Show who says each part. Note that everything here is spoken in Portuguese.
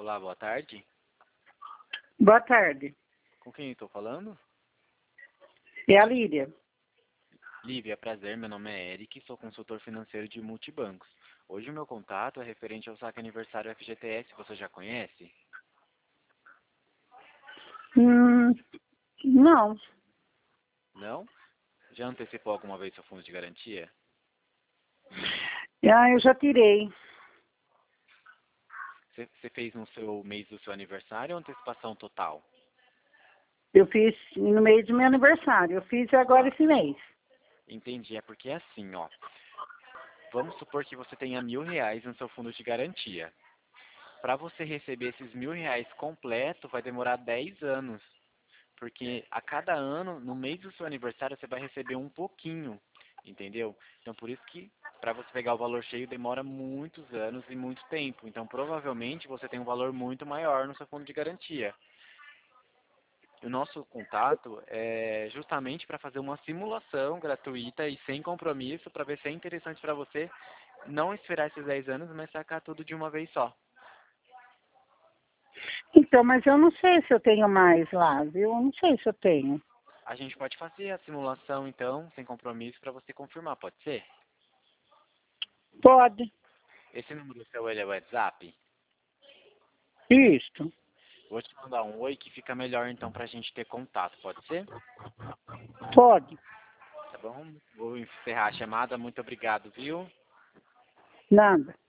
Speaker 1: Olá, boa tarde.
Speaker 2: Boa tarde.
Speaker 1: Com quem estou falando?
Speaker 2: É a Lídia.
Speaker 1: Lívia, prazer, meu nome é Eric, sou consultor financeiro de multibancos. Hoje o meu contato é referente ao saque aniversário FGTS, você já conhece?
Speaker 2: Não.
Speaker 1: Não? Já antecipou alguma vez seu fundo de garantia?
Speaker 2: Eu já tirei.
Speaker 1: Você fez no seu mês do seu aniversário ou antecipação total?
Speaker 2: Eu fiz no mês do meu aniversário. Eu fiz agora esse mês.
Speaker 1: Entendi, é porque é assim, ó. Vamos supor que você tenha R$ 1.000 no seu fundo de garantia. Para você receber esses R$ 1.000 completo, vai demorar 10 anos. Porque a cada ano, no mês do seu aniversário, você vai receber um pouquinho, entendeu? Então, por isso que, para você pegar o valor cheio, demora muitos anos e muito tempo. Então, provavelmente, você tem um valor muito maior no seu fundo de garantia. O nosso contato é justamente para fazer uma simulação gratuita e sem compromisso, para ver se é interessante para você não esperar esses 10 anos, mas sacar tudo de uma vez só.
Speaker 2: Então, mas eu não sei se eu tenho mais lá, viu? Eu não sei se eu tenho.
Speaker 1: A gente pode fazer a simulação, então, sem compromisso, para você confirmar, pode ser?
Speaker 2: Pode.
Speaker 1: Esse número seu, ele é o WhatsApp?
Speaker 2: Isto.
Speaker 1: Vou te mandar um oi que fica melhor, então, para a gente ter contato, pode ser?
Speaker 2: Pode.
Speaker 1: Tá bom? Vou encerrar a chamada, muito obrigado, viu?
Speaker 2: Nada.